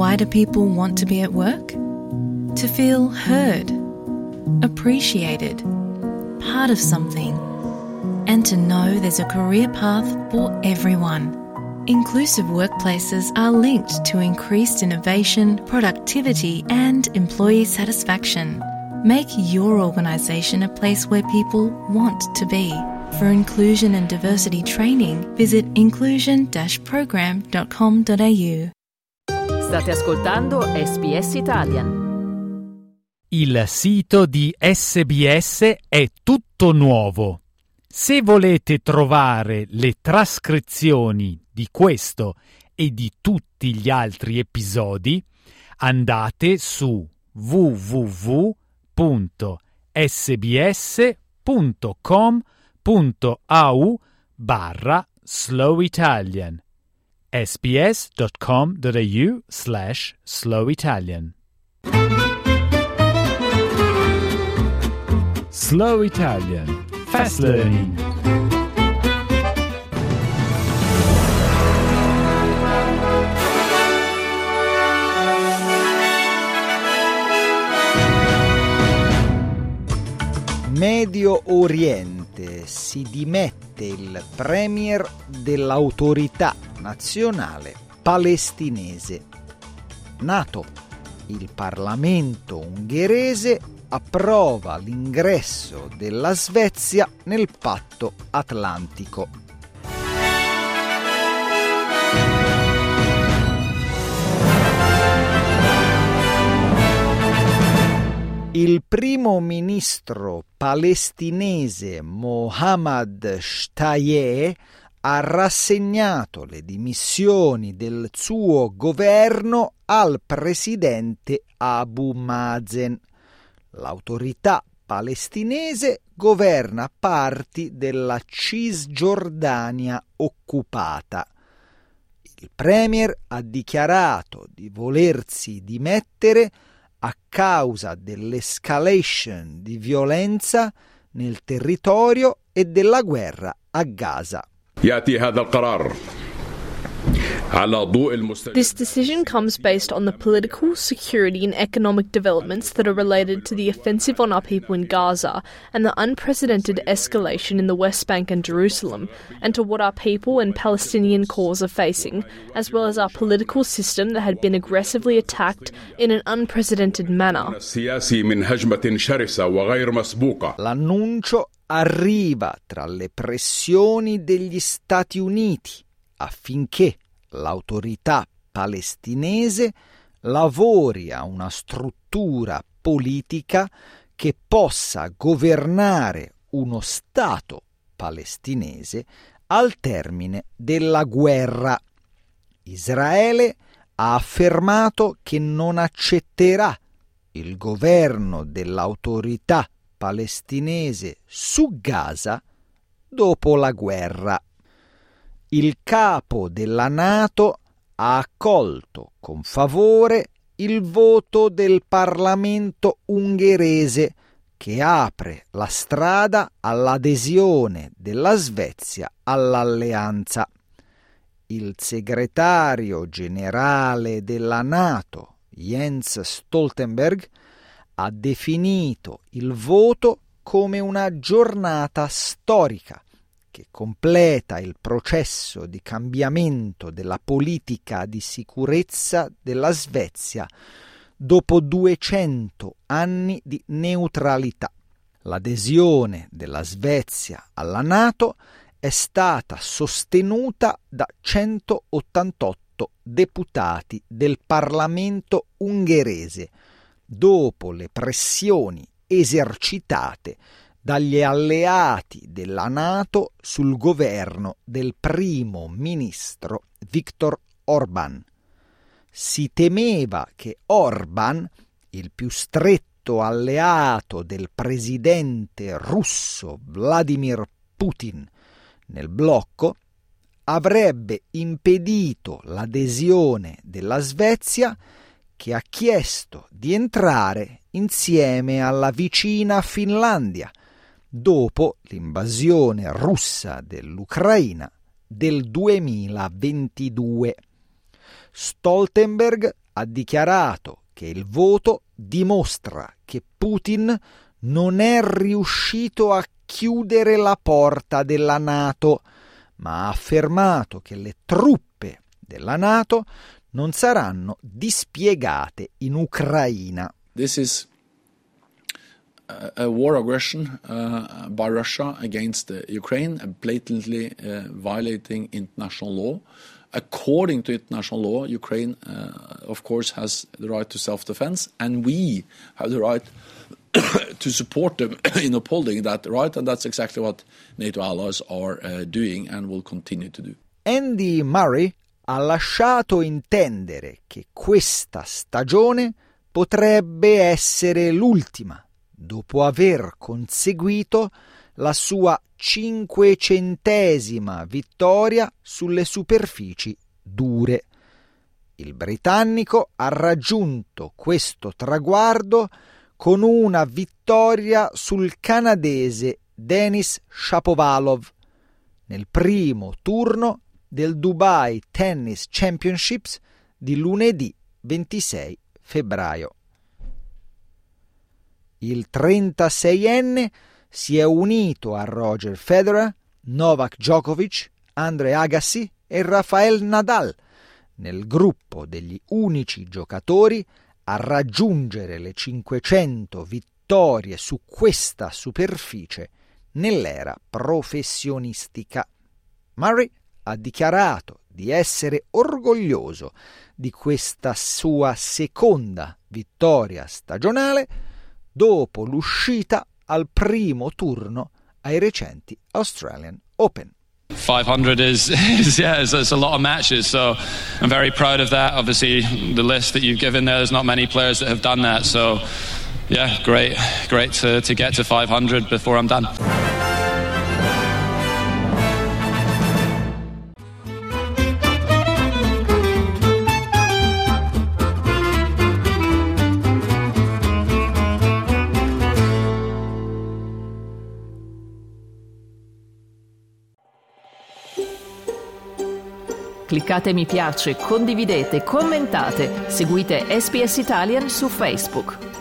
Why do people want to be at work? To feel heard, appreciated, part of something, and to know there's a career path for everyone. Inclusive workplaces are linked to increased innovation, productivity, and employee satisfaction. Make your organisation a place where people want to be. For inclusion and diversity training, visit inclusion-program.com.au. State ascoltando SBS Italian. Il sito di SBS è tutto nuovo. Se volete trovare le trascrizioni di questo e di tutti gli altri episodi, andate su www.sbs.com.au/slowitalian sbs.com.au/slowitalian. Slow Italian. Fast learning. Medio Oriente, si dimette il premier dell'autorità nazionale palestinese. NATO, il Parlamento ungherese approva l'ingresso della Svezia nel patto atlantico. Il primo ministro palestinese Mohammad Shtayyeh ha rassegnato le dimissioni del suo governo al presidente Abu Mazen. L'autorità palestinese governa parti della Cisgiordania occupata. Il premier ha dichiarato di volersi dimettere a causa dell'escalation di violenza nel territorio e della guerra a Gaza. This decision comes based on the political, security and economic developments that are related to the offensive on our people in Gaza and the unprecedented escalation in the West Bank and Jerusalem, and to what our people and Palestinian cause are facing, as well as our political system that had been aggressively attacked in an unprecedented manner. L'annuncio arriva tra le pressioni degli Stati Uniti affinché l'autorità palestinese lavori a una struttura politica che possa governare uno Stato palestinese al termine della guerra. Israele ha affermato che non accetterà il governo dell'autorità palestinese su Gaza dopo la guerra. Il capo della NATO ha accolto con favore il voto del Parlamento ungherese che apre la strada all'adesione della Svezia all'alleanza. Il segretario generale della NATO, Jens Stoltenberg, ha definito il voto come una giornata storica che completa il processo di cambiamento della politica di sicurezza della Svezia dopo 200 anni di neutralità. L'adesione della Svezia alla NATO è stata sostenuta da 188 deputati del Parlamento ungherese, dopo le pressioni esercitate dagli alleati della NATO sul governo del primo ministro Viktor Orbán. Si temeva che Orbán, il più stretto alleato del presidente russo Vladimir Putin nel blocco, avrebbe impedito l'adesione della Svezia, che ha chiesto di entrare insieme alla vicina Finlandia dopo l'invasione russa dell'Ucraina del 2022. Stoltenberg ha dichiarato che il voto dimostra che Putin non è riuscito a chiudere la porta della NATO, ma ha affermato che le truppe della NATO non saranno dispiegate in Ucraina. This is a war aggression by Russia against Ukraine, blatantly violating international law. According to international law, Ukraine, of course, has the right to self-defense, and we have the right to support them in upholding that right, and that's exactly what NATO allies are doing and will continue to do. Andy Murray ha lasciato intendere che questa stagione potrebbe essere l'ultima, dopo aver conseguito la sua 500ª vittoria sulle superfici dure. Il britannico ha raggiunto questo traguardo con una vittoria sul canadese Denis Shapovalov nel primo turno del Dubai Tennis Championships di lunedì 26 febbraio. Il 36enne si è unito a Roger Federer, Novak Djokovic, Andre Agassi e Rafael Nadal nel gruppo degli unici giocatori a raggiungere le 500 vittorie su questa superficie nell'era professionistica. Murray ha dichiarato di essere orgoglioso di questa sua seconda vittoria stagionale dopo l'uscita al primo turno ai recenti Australian Open. 500 is a lot of matches, so I'm very proud of that. Obviously, the list that you've given there's not many players that have done that, so yeah, great to get to 500 before I'm done. Cliccate mi piace, condividete, commentate, seguite SPS Italian su Facebook.